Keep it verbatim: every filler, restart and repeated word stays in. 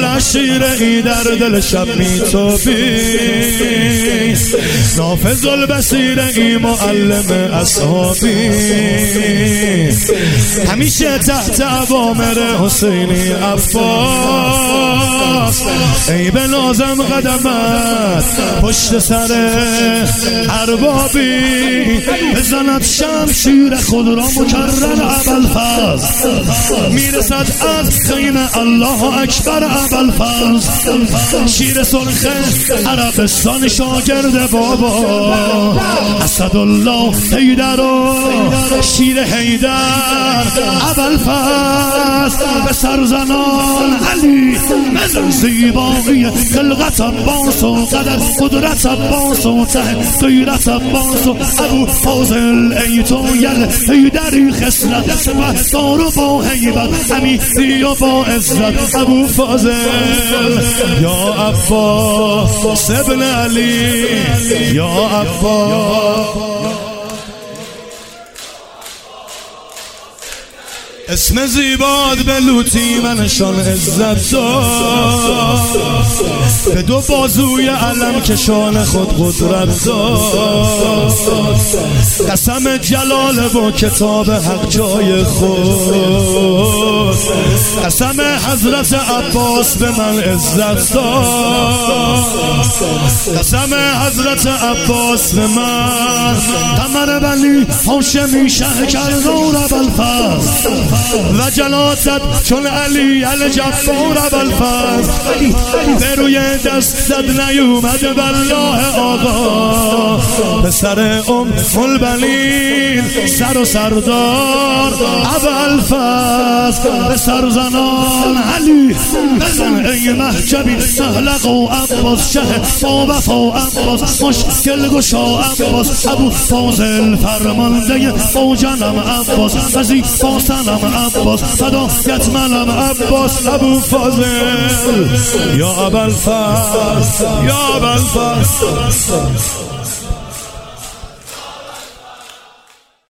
کربلا شیر ای در دل شب میتابی، نافذ البصیر ای معلم اصحابی، همیشه تحت اوامر حسینی عباس، ای به نازم قدمت پشت سر اربابی، بزند شمشیر خود را مکرر ابوالفضل، میرسد از خیمه الله اکبر ابوالفضل، شیر سرخ عربستان شاگرد بابا اسدالله حیدر و شیر حیدر ابوالفضل، به سرزنان علی مزن زیبایی خلقت عباس و قدر قدرت عباس و ته غیرت عباس و ابو فاضل ای تو یل حیدری خسرت و دار و با حیبت امیری و با عزت ابو فاضل یا عباس ابن علی یا عباس. اسم زیباد به لوتی منشان عزت داد، به دو بازوی علم کشان خود قدرت داد، قسم جلال با کتاب حق جای خود، قسم حضرت عباس به من عزت داد، قسم حضرت عباس به من، قمر بنی هاشمی شه کردار ابوالفضل و جلاتت چون علی الجبار ابوالفضل، به روی دستت نیومد والله آقا، به سر ام البنین سر و سردار ابوالفضل، به سرزنان علی بزن ای محجبی سهلق و عباس، شه با وفا عباس، مشکل گشا عباس، ابو فاضل فرمانده با جنم عباس، وظیفه سنم عباس، فدایت منم عباس، ابو فاضل یا ابوالفضل یا ابوالفضل.